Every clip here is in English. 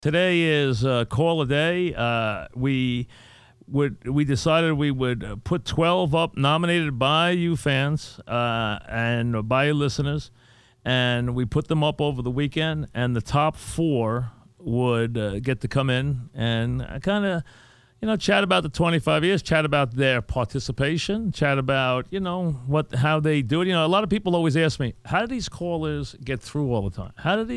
Today is call a day. We decided we would put 12 up nominated by you fans and by you listeners, and we put them up over the weekend. And the top 4 would get to come in and kind of, chat about the 25 years, chat about their participation, chat about, how they do it. A lot of people always ask me, how do these callers get through all the time?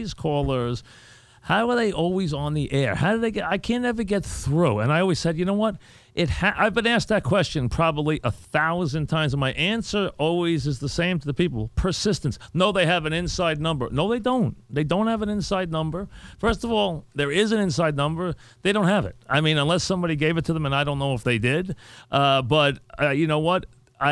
How are they always on the air? How do they get? I can't ever get through. And I always said, you know what? I've been asked that question probably 1,000 times, and my answer always is the same to the people: persistence. No, they have an inside number. No, they don't. They don't have an inside number. First of all, there is an inside number. They don't have it. I mean, unless somebody gave it to them, and I don't know if they did. But you know what?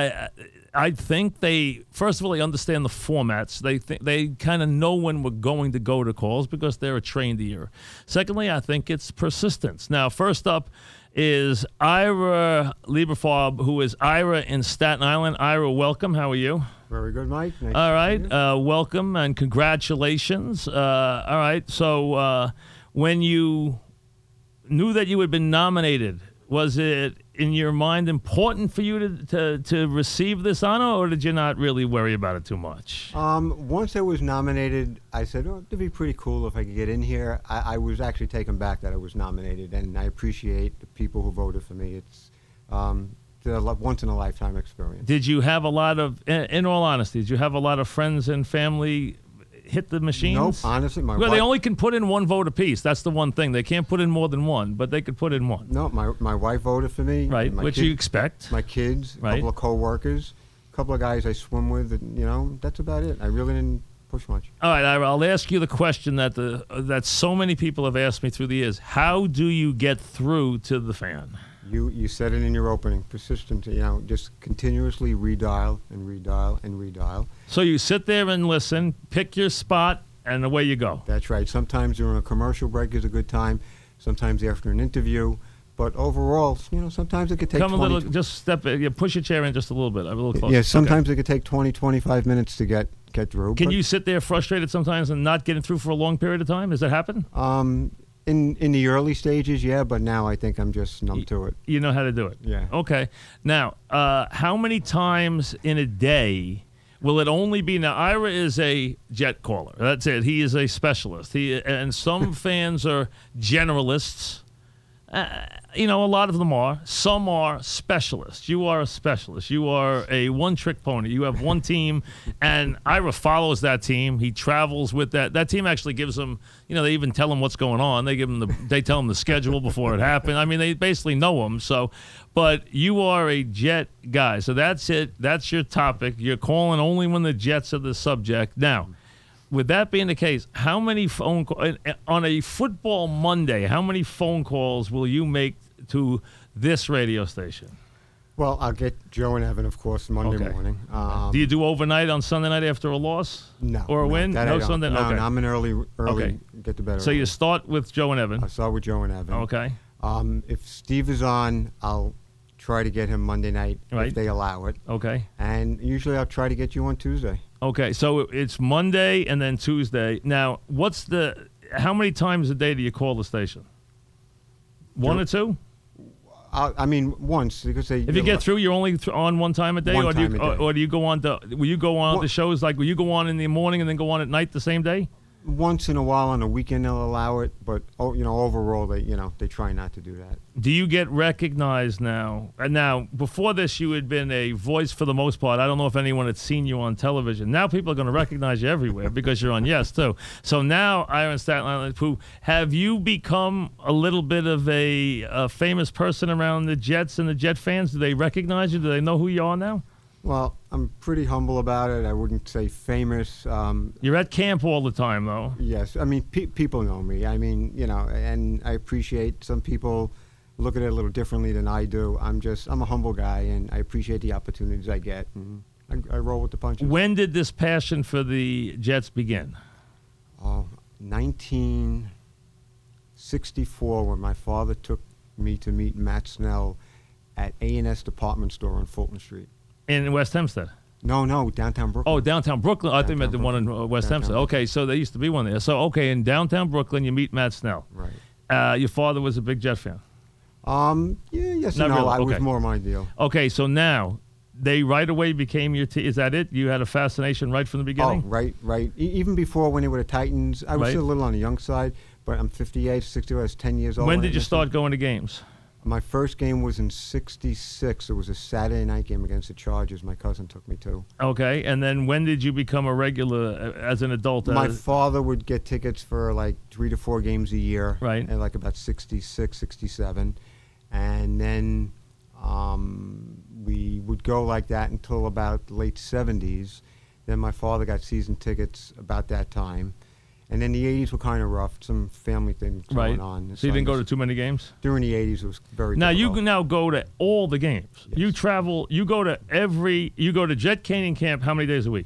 I think first of all, they understand the formats. They kind of know when we're going to go to calls because they're a trained ear. Secondly, I think it's persistence. Now, first up is Ira Lieberfarb, who is Ira in Staten Island. Ira, welcome. How are you? Very good, Mike. Nice all right. Welcome and congratulations. All right. So when you knew that you had been nominated, was it in your mind important for you to receive this honor, or did you not really worry about it too much? Once I was nominated, I said, it'd be pretty cool if I could get in here. I was actually taken back that I was nominated, and I appreciate the people who voted for me. It's a once-in-a-lifetime experience. Did you have a lot of, in all honesty, did you have a lot of friends and family hit the machines? Nope, honestly, my wife... Well, they only can put in 1 vote apiece. That's the one thing. They can't put in more than 1, but they could put in 1. No, my wife voted for me. Right, which you expect. My kids, right. A couple of co-workers, a couple of guys I swim with, and, that's about it. I really didn't push much. All right, I'll ask you the question that so many people have asked me through the years. How do you get through to the fan? You said it in your opening. Persistent, just continuously redial and redial and redial. So you sit there and listen, pick your spot, and away you go. That's right. Sometimes during a commercial break is a good time. Sometimes after an interview. But overall, sometimes it could take push your chair in just a little bit. I'm a little closer. Yeah, sometimes it could take 20, 25 minutes to get through. Can you sit there frustrated sometimes and not getting through for a long period of time? Does that happen? In the early stages, yeah, but now I think I'm just numb to it. You know how to do it? Yeah. Okay. Now, how many times in a day will it only be? Now, Ira is a jet caller. That's it. He is a specialist. And some fans are generalists. A lot of them are. Some are specialists. You are a specialist. You are a one-trick pony. You have one team, and Ira follows that team. He travels with that. That team actually gives him, they even tell him what's going on. They tell him the schedule before it happened. I mean, they basically know him. So, but you are a Jet guy. So that's it. That's your topic. You're calling only when the Jets are the subject. Now, with that being the case, how many phone calls on a football Monday? How many phone calls will you make to this radio station? Well, I'll get Joe and Evan, of course, Monday morning. Do you do overnight on Sunday night after a loss? No. Or a win? No Sunday. No, okay. No, I'm an early get to bed. So you start with Joe and Evan. I start with Joe and Evan. Okay. If Steve is on, I'll try to get him Monday night if they allow it. Okay. And usually I'll try to get you on Tuesday. Okay, so it's Monday and then Tuesday. Now, how many times a day do you call the station? 1 or 2? Once, because if you get through, you're only on 1 time a day, or do you go on will you go on the shows will you go on in the morning and then go on at night the same day? Once in a while on a weekend they'll allow it, but overall they try not to do that. Do you get recognized now? Now, before this, you had been a voice for the most part. I don't know if anyone had seen you on television. Now people are going to recognize you everywhere because you're on Yes too. So now, Ira Staten Island, have you become a little bit of a famous person around the Jets and the Jet fans? Do they recognize you? Do they know who you are now? Well, I'm pretty humble about it. I wouldn't say famous. You're at camp all the time, though. Yes. I mean, people know me. I mean, and I appreciate some people look at it a little differently than I do. I'm a humble guy, and I appreciate the opportunities I get. And I roll with the punches. When did this passion for the Jets begin? 1964, when my father took me to meet Matt Snell at A&S Department Store on Fulton Street. In West Hempstead? No, downtown Brooklyn. Oh, downtown Brooklyn. I think you meant the one in West Downtown Hempstead. Okay, so there used to be one there. So, okay, in downtown Brooklyn, you meet Matt Snell. Right. Your father was a big Jet fan. Yeah, yes Not and no. really, I was okay. more my deal. Okay, so now they right away became your team. Is that it? You had a fascination right from the beginning? Oh, right. Even before when they were the Titans, I was Right. still a little on the young side, but I'm 58, 60, I was 10 years old. When I did you missed start them. going to games? My first game was in 66. It was a Saturday night game against the Chargers. My cousin took me to. Okay, and then when did you become a regular as an adult? My father would get tickets for like 3 to 4 games a year. Right. At like about 66, 67. And then we would go like that until about the late 70s. Then my father got season tickets about that time. And then the 80s were kind of rough, some family things right. going on. So you didn't go to too many games? During the 80s, it was very Now difficult. you can now go to all the games. Yes. You travel. You go to Jet Canyon Camp. How many days a week?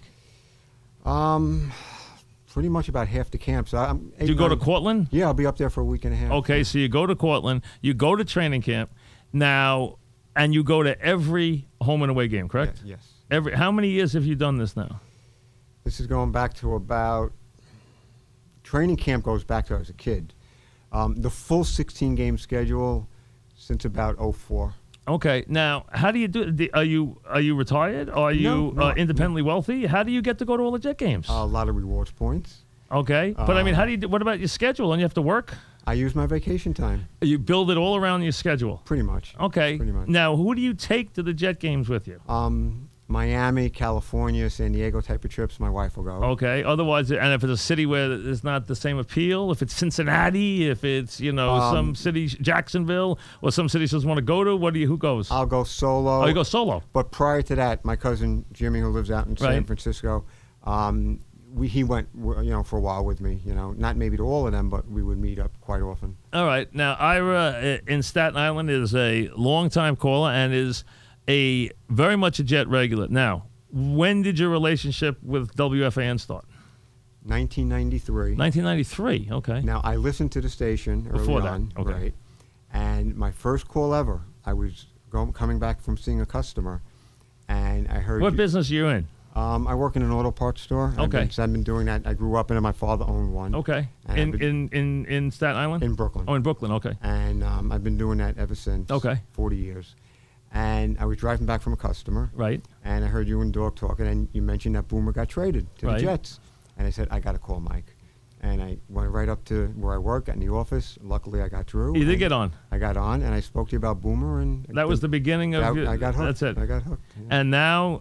Pretty much about half the camps. Do you go to Cortland? Yeah, I'll be up there for a week and a half. Okay, so you go to Cortland. You go to training camp now, and you go to every home and away game. Correct? Yes. How many years have you done this now? This is going back to about, training camp goes back to I was a kid. The full 16-game schedule since about 04. Okay, now how do you do it? Are you retired? Are you No, independently wealthy? How do you get to go to all the Jet games? A lot of rewards points. Okay, but I mean, how do you do, what about your schedule? And you have to work? I use my vacation time, You build it all around your schedule. pretty much. Okay. Pretty much. Now, who do you take to the Jet games with you? Miami, California, San Diego type of trips, my wife will go. Okay. Otherwise, and if it's a city where there's not the same appeal, if it's Cincinnati, if it's some city, Jacksonville, or some city doesn't want to go to, who goes? I'll go solo. Oh, you go solo. But prior to that, my cousin Jimmy, who lives out in San Right. Francisco, he went for a while with me. Not maybe to all of them, but we would meet up quite often. All right. Now, Ira in Staten Island is a longtime caller and is very much a Jet regular. Now, when did your relationship with WFAN start? 1993. 1993. Okay. Now, I listened to the station early Before that, on, okay. right? And my first call ever, I was coming back from seeing a customer, and I heard. What business are you in? I work in an auto parts store. Okay. I've been doing that. I grew up in it. My father owned one. Okay. And In Staten Island? in Brooklyn. Oh, in Brooklyn. Okay. And I've been doing that ever since. Okay. 40 years. And I was driving back from a customer. Right. And I heard you and Dog talking, and you mentioned that Boomer got traded to Right. the Jets. And I said, I got to call Mike. And I went right up to where I work, got in the office. Luckily, I got through. You did and get on. I got on, and I spoke to you about Boomer. And That was the beginning of your, I got hooked. That's it. I got hooked. Yeah. And now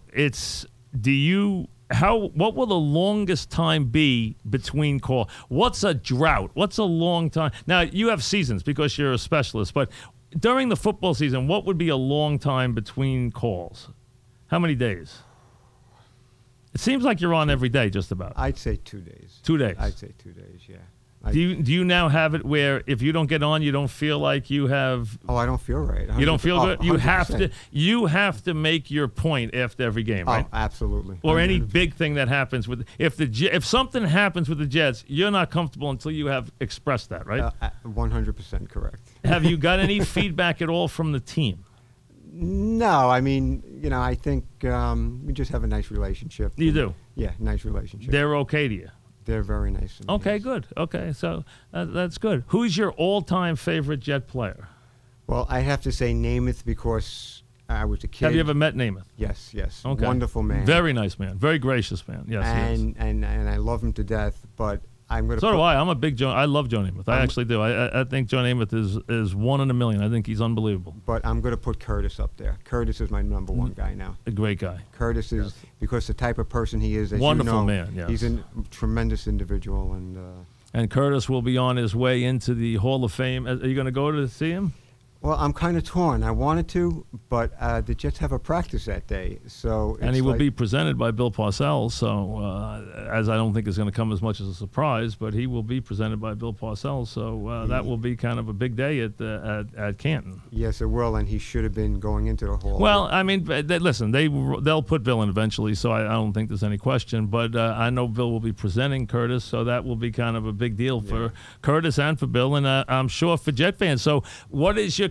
what will the longest time be between call? What's a drought? What's a long time? Now, you have seasons because you're a specialist, but during the football season, what would be a long time between calls? How many days? It seems like you're on every day, just about. I'd say 2 days. 2 days. I'd say 2 days, yeah. Do you now have it where if you don't get on, you don't feel like you have? Oh, I don't feel right. You don't feel good. You 100%. have to make your point after every game, right? Oh, absolutely. Or any 100%. big thing that happens with if something happens with the Jets, you're not comfortable until you have expressed that, right? 100% correct. Have you got any feedback at all from the team? No, I mean, I think we just have a nice relationship. You do. Yeah, nice relationship. They're okay to you. They're very nice. to me, Okay, yes. good. Okay, so that's good. Who's your all-time favorite Jet player? Well, I have to say Namath because I was a kid. Have you ever met Namath? Yes. Okay. Wonderful man. Very nice man. Very gracious man. Yes, he is. and I love him to death, but I'm going to So do I. I'm a big Joe. I love Joe Namath. I actually do. I think Joe Namath is one in a million. I think he's unbelievable. But I'm going to put Curtis up there. Curtis is my number one guy now. A great guy. Curtis is, because the type of person he is, as Wonderful you know, man, yes. he's a tremendous individual. And Curtis will be on his way into the Hall of Fame. Are you going to go to see him? Well, I'm kind of torn. I wanted to, but the Jets have a practice that day, so. And he will be presented by Bill Parcells, so as I don't think it's going to come as much as a surprise, but he will be presented by Bill Parcells, so that will be kind of a big day at Canton. Yes, it will, and he should have been going into the Hall. Well, I mean, listen, they'll put Bill in eventually, so I don't think there's any question. But I know Bill will be presenting Curtis, so that will be kind of a big deal for Curtis and for Bill, and I'm sure for Jet fans. So, what is your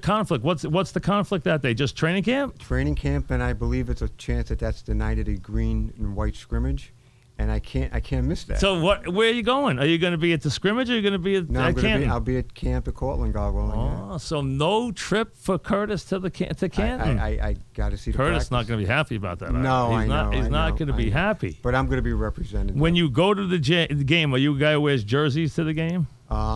conflict? What's the conflict that day? Just training camp? Training camp, and I believe it's a chance that's the night of the green and white scrimmage, and I can't miss that. So where are you going? Are you going to be at the scrimmage, or are you going to be at No, Canton? I'll be at camp at Cortland, God willing. Oh, so no trip for Curtis to Canton. I got to see the Curtis practice. not going to be happy about that. No, he's I not. know, He's I not know, going to I be know. happy. But I'm going to be represented. When you go to the game, are you a guy who wears jerseys to the game?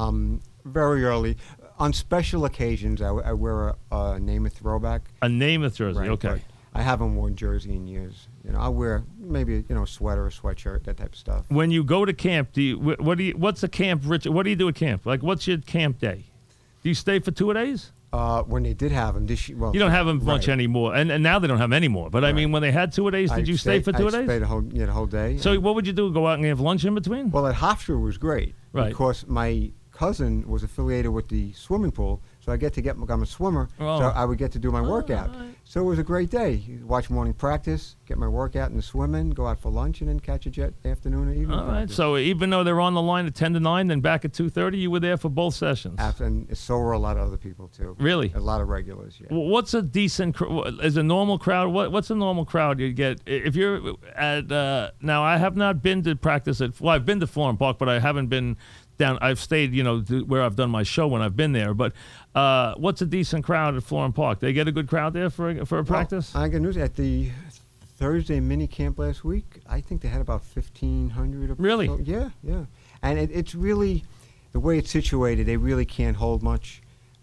Very early. On special occasions, I wear a Namath throwback. A Namath jersey, Right, okay. but I haven't worn jersey in years. I'll wear maybe a sweater, a sweatshirt, that type of stuff. When you go to camp, what's a camp, Rich? What do you do at camp? Like, what's your camp day? Do you stay for 2 days? When they did have them, well, You don't have them much right. anymore, and now they don't have any more. But I Right. mean, when they had 2 days, did you stay for 2 I days? stayed the whole day. So what would you do? Go out and have lunch in between? Well, at Hofstra was great. Right. Because my cousin was affiliated with the swimming pool, so I'm a swimmer, Oh. so I would get to do my workout. right. So it was a great day. Watch morning practice, get my workout in the swimming, go out for lunch, and then catch a jet afternoon or evening All right. practice. So even though they're on the line at 10 to 9, then back at 2:30, you were there for both sessions. And so were a lot of other people, too. Really? A lot of regulars, yeah. Well, what's a decent? Is a normal crowd? What's a normal crowd you get if you're at? Now, I have not been to practice at. Well, I've been to Florham Park, but I haven't been down. I've stayed, where I've done my show when I've been there. But what's a decent crowd at Florham Park? They get a good crowd there for a practice. I got news. At the Thursday mini camp last week, I think they had about 1,500. Really? So. Yeah. And it's really, the way it's situated, they really can't hold much.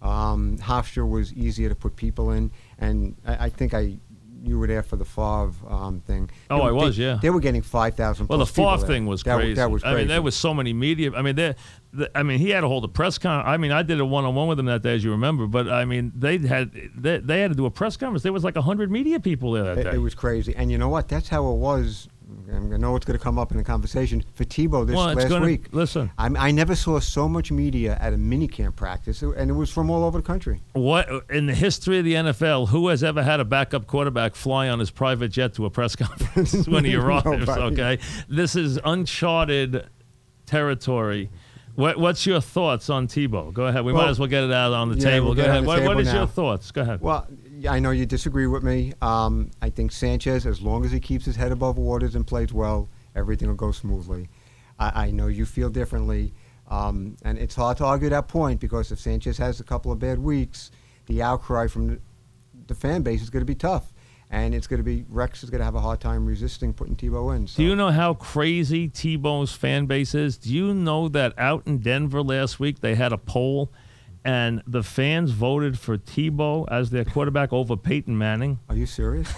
Hofstra was easier to put people in, and I think you were there for the Favre thing. Oh, I was, yeah. They were getting 5,000. Well, the Favre Favre thing was crazy. That was crazy. I mean, there was so many media. I mean, he had to hold a press conference. I mean, I did a one-on-one with him that day, as you remember. But I mean, they had to do a press conference. There was like 100 media people there that day. It was crazy. And you know what? That's how it was. I know it's going to come up in the conversation for Tebow last week. Listen, I never saw so much media at a minicamp practice, and it was from all over the country. what in the history of the NFL, who has ever had a backup quarterback fly on his private jet to a press conference when he arrives? Nobody. Okay, this is uncharted territory. What's your thoughts on Tebow? Go ahead. We might as well get it out on the table. we'll Go get it ahead. on the What table is now. your thoughts? Go ahead. Well, I know you disagree with me. I think Sanchez, as long as he keeps his head above waters and plays well, everything will go smoothly. I know you feel differently, and it's hard to argue that point because if Sanchez has a couple of bad weeks, the outcry from the fan base is going to be tough. And Rex is going to have a hard time resisting putting Tebow in. So. Do you know how crazy Tebow's fan base is? Do you know that out in Denver last week they had a poll and the fans voted for Tebow as their quarterback over Peyton Manning? Are you serious?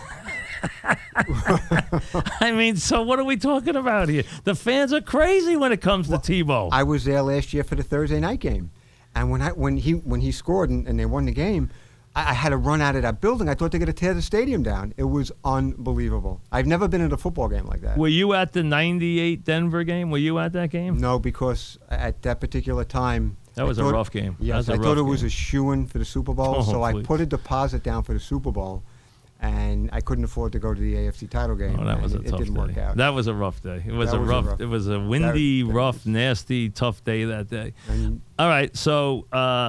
I mean, so what are we talking about here? The fans are crazy when it comes to Tebow. I was there last year for the Thursday night game, and when he scored and they won the game, I had to run out of that building. I thought they were going to tear the stadium down. It was unbelievable. I've never been at a football game like that. Were you at the 98 Denver game? Were you at that game? No, because at that particular time, That was a rough game. Yes, I thought it was a shoo-in for the Super Bowl, Oh, so please. I put a deposit down for the Super Bowl, and I couldn't afford to go to the AFC title game. Oh, that was a and tough it didn't day. work out. That was a rough day. It was That a was a rough. rough- It was a windy, that rough, was- nasty, tough day that day. And All right, so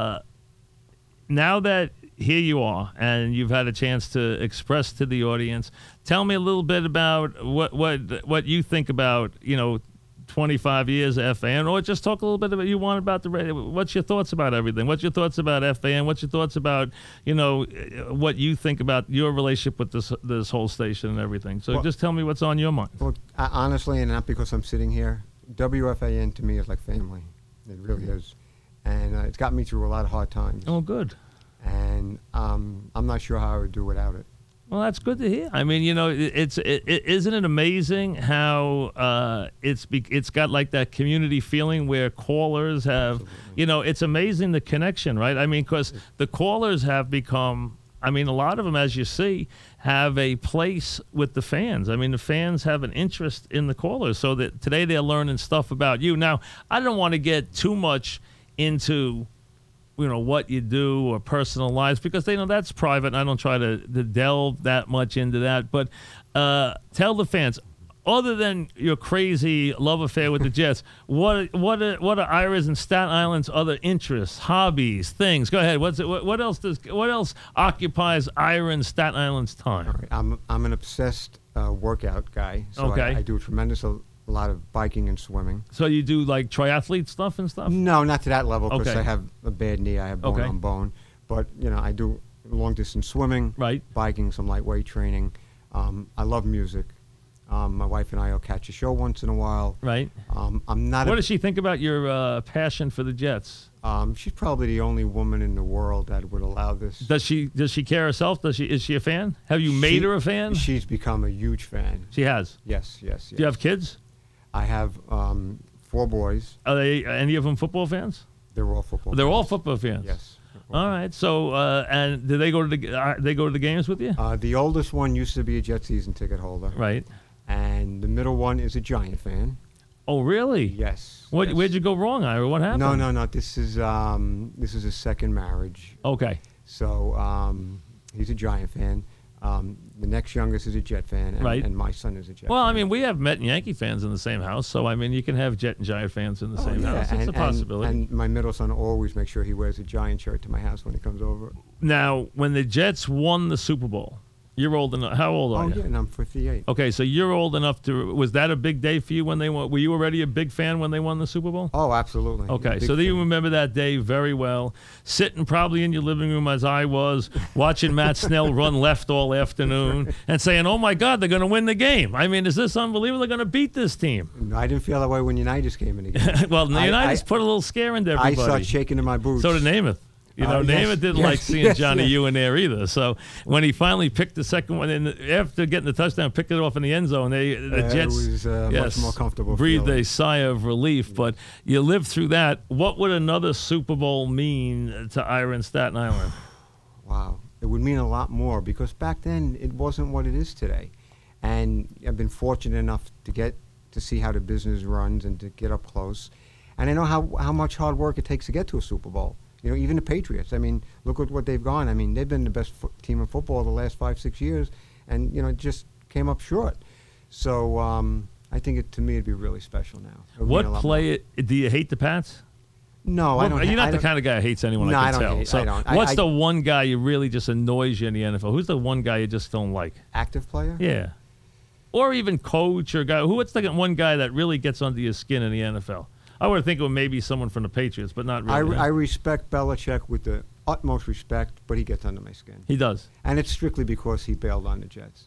now that here you are and you've had a chance to express to the audience, tell me a little bit about what you think about 25 years of FAN, or just talk a little bit about what's your thoughts about everything? What's your thoughts about FAN? What's your thoughts about what you think about your relationship with this whole station and everything? So Well- just tell me what's on your mind. Well, honestly, and not because I'm sitting here, WFAN to me is like family. It really is. And it's got me through a lot of hard times. Oh, good. And I'm not sure how I would do without it. Well, that's good to hear. I mean, isn't it amazing how it's got like that community feeling where callers have, it's amazing the connection, right? I mean, because the callers have become, a lot of them, as you see, have a place with the fans. I mean, the fans have an interest in the callers, so that today they're learning stuff about you. Now, I don't want to get too much into what you do or personal lives, because that's private, and I don't try to delve that much into that. But tell the fans, other than your crazy love affair with the Jets, what are Ira's and Staten Island's other interests, hobbies, things? Go ahead. What else occupies Ira and Staten Island's time? All right. I'm an obsessed workout guy. So Okay. I do a lot of biking and swimming. So you do like triathlete stuff and stuff? No, not to that level because Okay. I have a bad knee. I have bone Okay. on bone. But, I do long distance swimming, Right. biking, some lightweight training. I love music. My wife and I will catch a show once in a while. Right. I'm not What does she think about your passion for the Jets? She's probably the only woman in the world that would allow this. Does she care herself? Is she a fan? Have you made her a fan? She's become a huge fan. She has. Yes. Do you have kids? I have 4 boys. Are they any of them football fans? They're all football. They're all football fans. Yes. All right. So, and do they go to the games with you? The oldest one used to be a Jet season ticket holder. Right. And the middle one is a Giant fan. Oh, really? Yes. Where'd you go wrong, Ira? What happened? No. This is a second marriage. Okay. So he's a Giant fan. The next youngest is a Jet fan, and, Right. and my son is a Jet Well, fan. I mean, we have Met and Yankee fans in the same house, so I mean, you can have Jet and Giant fans in the same yeah, house. It's a possibility. And my middle son always makes sure he wears a Giant shirt to my house when he comes over. Now, when the Jets won the Super Bowl, you're old enough. How old are Oh, you? yeah, and I'm 58. Okay, so you're old enough to. Was that a big day for you when they won? Were you already a big fan when they won the Super Bowl? Oh, absolutely. Okay, Big so you fan. remember that day very well, sitting probably in your living room as I was, watching Matt Snell run left all afternoon and saying, oh my God, they're going to win the game. I mean, is this unbelievable? They're going to beat this team. No, I didn't feel that way when Unitas came in again. Well, I- Unitas I- put a little scare into I everybody. started shaking in my boots. So did Namath. Yes, Namath didn't yes, like seeing yes, Johnny yes. Ewan there either. So when he finally picked the second one, and after getting the touchdown, picked it off in the end zone, the Jets it was much more comfortable. breathed feeling. a sigh of relief. But you lived through that. What would another Super Bowl mean to Ira and Staten Island? Wow. It would mean a lot more because back then it wasn't what it is today. And I've been fortunate enough to get to see how the business runs and to get up close. And I know how much hard work it takes to get to a Super Bowl. Even the Patriots. I mean, look at what they've gone. I mean, they've been the best team in football the last 5-6 years and, it just came up short. So I think to me it'd be really special now. It would mean a What lot play? Do you hate the Pats? more. No, I don't. You're not I the don't- kind of guy who hates anyone. No, I I can don't tell. hate- So I don't. what's I- the one guy who really just annoys you in the NFL? Who's the one guy you just don't like? Active player? Yeah. Or even coach or guy. What's the one guy that really gets under your skin in the NFL? I would think it was maybe someone from the Patriots, but not really. I respect Belichick with the utmost respect, but he gets under my skin. He does. And it's strictly because he bailed on the Jets.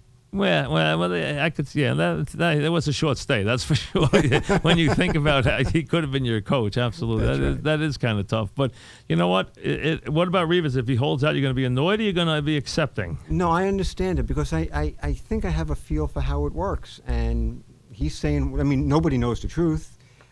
Well, I could. Yeah, that was a short stay. That's for sure. When you think about it, he could have been your coach. Absolutely, That's right. that is kind of tough. But you know what? What about Revis? If he holds out, you're going to be annoyed, or you're going to be accepting? No, I understand it because I think I have a feel for how it works. And he's saying, I mean, nobody knows the truth.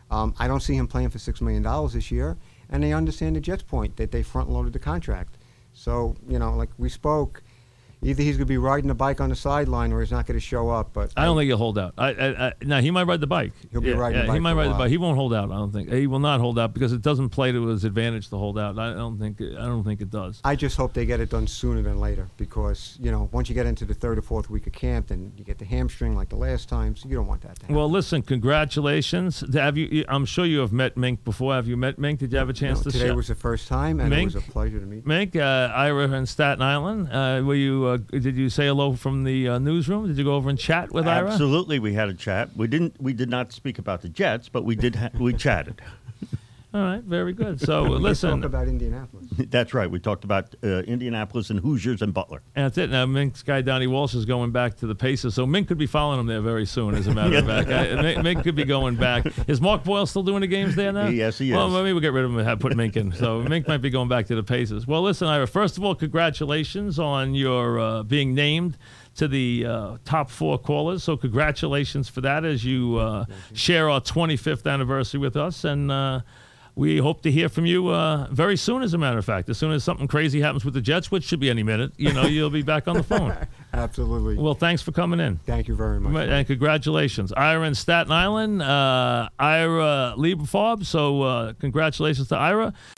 I don't see him playing for $6 million this year. And they understand the Jets' point that they front-loaded the contract. So, like we spoke, either he's going to be riding a bike on the sideline or he's not going to show up. But I don't think he'll hold out. Now he might ride the bike. He'll be riding the bike He might for a ride the while. bike. He won't hold out. I don't think he will not hold out because it doesn't play to his advantage to hold out. I don't think it does. I just hope they get it done sooner than later because, once you get into the 3rd or 4th week of camp, then you get the hamstring like the last time, so you don't want that to happen. Well, listen, congratulations. Have you? I'm sure you have met Mink before. Have you met Mink? Did you have a chance to Today chat? was the first time, and Mink? it was a pleasure to meet. Mink, Ira and Staten Island. Were you? Did you say hello from the newsroom? Did you go over and chat with Ira? Absolutely, we had a chat. We did not speak about the Jets, but we chatted. All right, very good. So We listen, talk about Indianapolis. That's right. We talked about Indianapolis and Hoosiers and Butler. that's it. Now Mink's guy Donnie Walsh is going back to the Pacers, so Mink could be following him there very soon. As a matter of fact, Mink could be going back. Is Mark Boyle still doing the games there now? Yes, he is. Well, maybe we'll get rid of him and put Mink in. So Mink might be going back to the Pacers. Well, listen, Ira. First of all, congratulations on your being named to the top 4 callers. So congratulations for that as you share our 25th anniversary with us. And we hope to hear from you very soon, as a matter of fact. As soon as something crazy happens with the Jets, which should be any minute, you'll be back on the phone. Absolutely. Well, thanks for coming in. Thank you very much. And congratulations. Ira in Staten Island, Ira Lieberfarb. So congratulations to Ira.